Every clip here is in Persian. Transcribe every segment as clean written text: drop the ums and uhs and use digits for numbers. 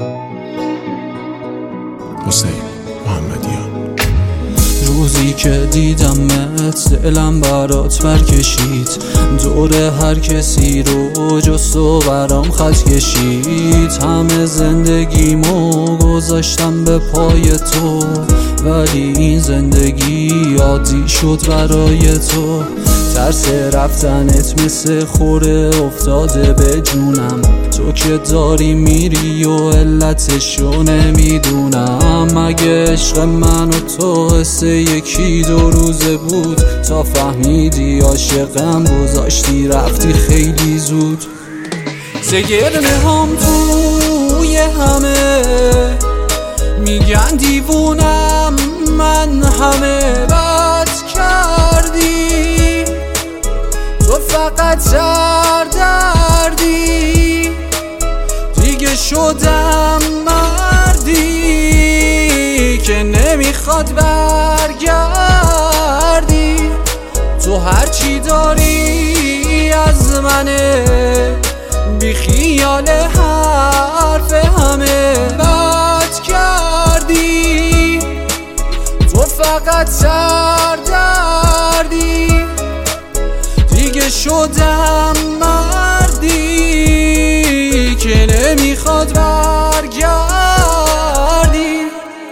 حسین محمدیان. روزی که دیدمت دلم برات برکشید، دور هر کسی رو جست و برام خط کشید. همه زندگیمو گذاشتم به پای تو، ولی این زندگی عادی شد برای تو. ترس رفتنت مثل خوره افتاده به جونم، تو که داری میری و علتشو نمیدونم. مگه عشق من و تو حس یکی دو روزه بود، تا فهمیدی عاشقم گذاشتی رفتی خیلی زود. زگرنه هم توی همه میگن دیوونم، من همه بد کردی، تو فقط دردی دیگه شدم مردی که نمیخواد برگردی. تو هرچی داری از منه، بی خیال حرف همه بد کردی، تو فقط دردی دیگه شدم مردی که نمیخواد برگردی.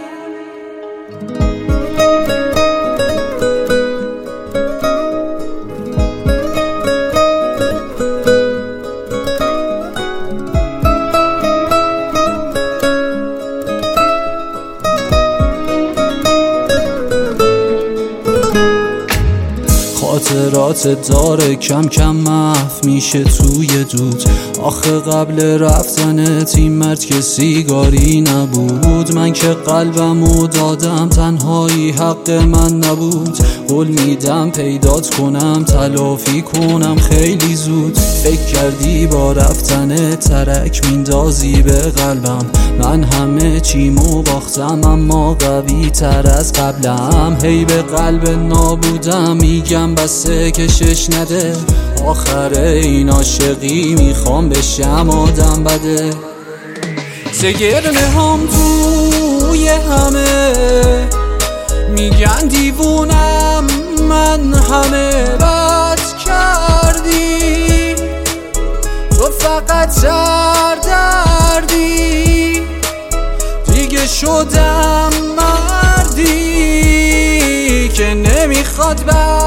خاطرات داره کم کم محو میشه توی دود. آخه قبل رفتنت این مرد که سیگاری نبود، من که قلبمو دادم تنهایی حق من نبود. قول میدم پیدات کنم تلافی کنم خیلی زود. فکر کردی با رفتنت ترک میندازی به قلبم، من همه چیمو باختم اما قوی تر از قبلم. هی به قلب نابودم میگم بسه کشش نده، آخر این عاشقی میخوام بشم آدم بده. زگرنه هم توی همه میگن دیوونم، من همه بد کردی، تو فقط دردی دیگه شدم مردی که نمیخواد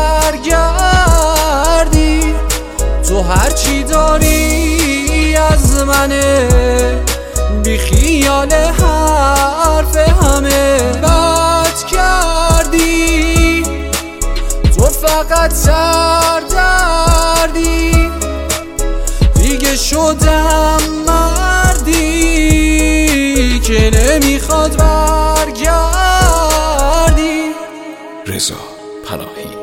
برگردی. تو هرچی داری از منه، بی خیال حرف همه بد کردی، تو فقط دردی دیگه شدم مردی که نمیخواد برگردی. رضا پناهی.